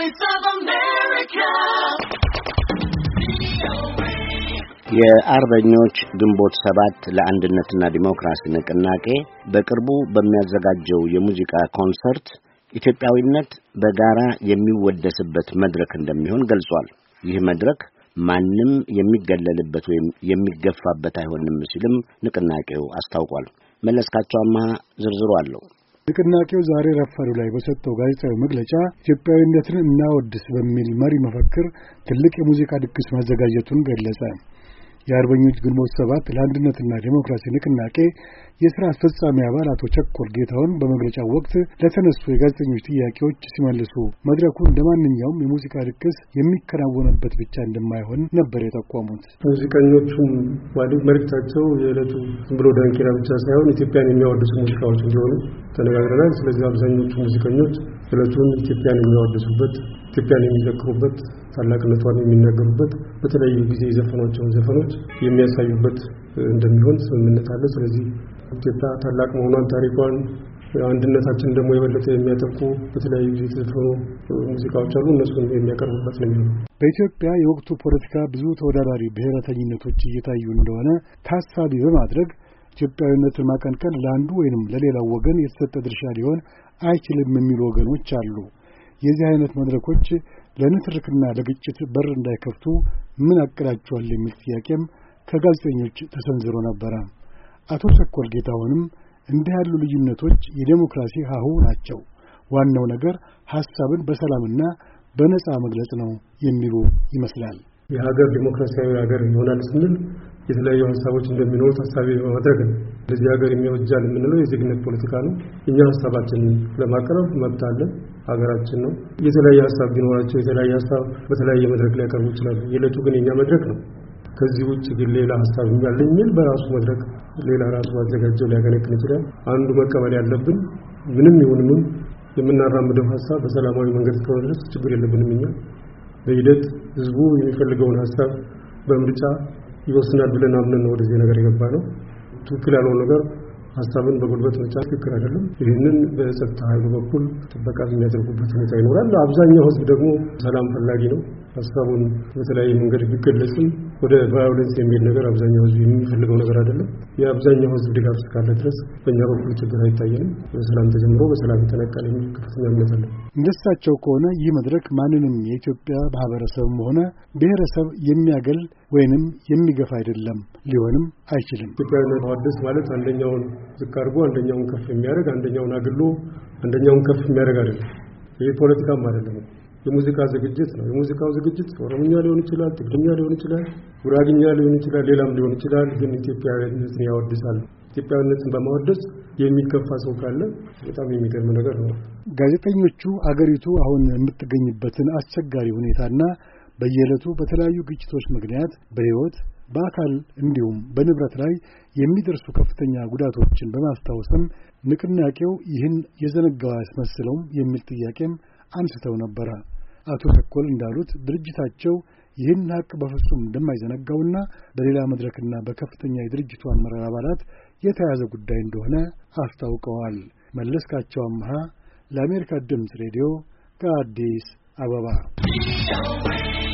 Voice of America. የአርበኞች ግንቦት ሰባት ለአንድነትና ዲሞክራሲ ንቅናቄ በቅርቡ በሚያዘጋጀው የሙዚቃ ኮንሰርት ኢትዮጵያዊነት በጋራ የሚወደስበት መድረክ እንደሚሆን ገልጿል። ይህ መድረክ ማንም የሚገለልበት ወይም የሚገፋበት አይሆንም ሲልም ንቅናቄው አስታውቋል። መለስካቸው አማሃ ዝርዝሩ አለው። ንቅናቄው ዛሬ ረፋዱ ላይ በሰጠው ጋዜጣዊ መግለጫ ኢትዮጵያዊነትን እናወድስ በሚል መሪ መፈክር ትልቅ የሙዚቃ ድግስ ማዘጋጀቱን ገለጸ። የአርበኞች ግንቦት ሰባት ለአንድነትና ዲሞክራሲ ንቅናቄ የሥራ አስፈጻሚ አባል አቶ ቸኮል ጌታሁን በመግለጫው ወቅት ለተነሱ የጋዜጠኞች ጥያቄዎች ሲመልሱ መድረኩ እንደማንኛውም የሙዚቃ ድግስ የሚከናወንበት ብቻ እንደማይሆን ነበር የጠቆሙት። ሙዚቀኞቹም መልእክታቸው የዕለቱ ዝም ብሎ ዳንኪራ ብቻ ሳይሆን ኢትዮጵያን የሚያወድሱ ሙዚቃዎች እንዲሆኑ ተነጋግረናል። ስለዚህ አብዛኞቹ ሙዚቀኞች ዕለቱን ኢትዮጵያን የሚያወድሱበት፣ ኢትዮጵያን የሚዘክሩበት፣ ታላቅነቷን የሚናገሩበት፣ በተለያዩ ጊዜ የዘፈኗቸውን ዘፈኖች የሚያሳዩበት እንደሚሆን ስምምነት አለ። ስለዚህ ኢትዮጵያ ታላቅ መሆኗን፣ ታሪኳን፣ አንድነታችን ደግሞ የበለጠ የሚያጠብቁ በተለያዩ ጊዜ የተዘፈኑ ሙዚቃዎች አሉ። እነሱን የሚያቀርቡበት ነው የሚሆነው። በኢትዮጵያ የወቅቱ ፖለቲካ ብዙ ተወዳዳሪ ብሔረተኝነቶች እየታዩ እንደሆነ ታሳቢ በማድረግ ኢትዮጵያዊነትን ማቀንቀን ለአንዱ ወይንም ለሌላው ወገን የተሰጠ ድርሻ ሊሆን አይችልም የሚሉ ወገኖች አሉ። የዚህ አይነት መድረኮች ለንትርክና ለግጭት በር እንዳይከፍቱ ምን አቅዳቸዋል የሚል ጥያቄም ከጋዜጠኞች ተሰንዝሮ ነበር። አቶ ቸኮል ጌታሁንም እንዲህ ያሉ ልዩነቶች የዴሞክራሲ ሀሁ ናቸው፣ ዋናው ነገር ሐሳብን በሰላምና በነጻ መግለጽ ነው የሚሉ ይመስላል። የሀገር ዲሞክራሲያዊ ሀገር ይሆናል ስንል የተለያዩ ሐሳቦች እንደሚኖሩ ታሳቢ በማድረግ ነው። ለዚህ ሀገር የሚወጃል የምንለው የዜግነት ፖለቲካ ነው። እኛ ሐሳባችንን ለማቅረብ መብት አለን። ሀገራችን ነው። የተለያየ ሐሳብ ቢኖራቸው የተለያየ ሐሳብ በተለያየ መድረክ ላይ ያቀርቡ ይችላሉ። የዕለቱ ግን የኛ መድረክ ነው። ከዚህ ውጭ ግን ሌላ ሐሳብ ያለኝ የሚል በራሱ መድረክ ሌላ ራሱ አዘጋጀው ሊያገለግል ይችላል። አንዱ መቀበል ያለብን ምንም ይሁን የምናራምደው ሐሳብ በሰላማዊ መንገድ እስከሆነ ድረስ ችግር የለብንም። እኛ በሂደት ህዝቡ የሚፈልገውን ሐሳብ በምርጫ ይወስናል ብለን አምነን ነው ወደዚህ ነገር የገባ ነው። ትክክል ያልሆነ ነገር ሐሳብን በጉልበት መጫ ትክክል አይደለም። ይህንን በጸጥታ ኃይሉ በኩል ጥበቃ የሚያደርጉበት ሁኔታ ይኖራል። አብዛኛው ህዝብ ደግሞ ሰላም ፈላጊ ነው። ሐሳቡን በተለያየ መንገድ ቢገለጽም ወደ ቫዮለንስ የሚል ነገር አብዛኛው ህዝብ የሚፈልገው ነገር አይደለም። የአብዛኛው ህዝብ ድጋፍ እስካለ ድረስ በእኛ በኩል ችግር አይታየንም። በሰላም ተጀምሮ በሰላም ይተነቀል የሚል ከፍተኛ እምነት አለ። እንደሳቸው ከሆነ ይህ መድረክ ማንንም የኢትዮጵያ ማህበረሰብም ሆነ ብሔረሰብ የሚያገል ወይንም የሚገፋ አይደለም፣ ሊሆንም አይችልም። ኢትዮጵያዊነት ማወደስ ማለት አንደኛውን ዝቅ አድርጎ አንደኛውን ከፍ የሚያደርግ፣ አንደኛውን አግሎ አንደኛውን ከፍ የሚያደርግ አይደለም። ይህ ፖለቲካም አይደለም። የሙዚቃ ዝግጅት ነው። የሙዚቃው ዝግጅት ኦሮምኛ ሊሆን ይችላል፣ ትግርኛ ሊሆን ይችላል፣ ጉራግኛ ሊሆን ይችላል፣ ሌላም ሊሆን ይችላል። ግን ኢትዮጵያዊነትን ያወድሳል። ኢትዮጵያዊነትን በማወደስ የሚከፋ ሰው ካለ በጣም የሚገርም ነገር ነው። ጋዜጠኞቹ አገሪቱ አሁን የምትገኝበትን አስቸጋሪ ሁኔታና በየዕለቱ በተለያዩ ግጭቶች ምክንያት በሕይወት በአካል እንዲሁም በንብረት ላይ የሚደርሱ ከፍተኛ ጉዳቶችን በማስታወስም ንቅናቄው ይህን የዘነጋው ያስመስለውም የሚል ጥያቄም አንስተው ነበር። አቶ ቸኮል እንዳሉት ድርጅታቸው ይህን ሀቅ በፍጹም እንደማይዘነጋውና በሌላ መድረክና በከፍተኛ የድርጅቱ አመራር አባላት የተያዘ ጉዳይ እንደሆነ አስታውቀዋል። መለስካቸው አማሃ ለአሜሪካ ድምፅ ሬዲዮ ከአዲስ አበባ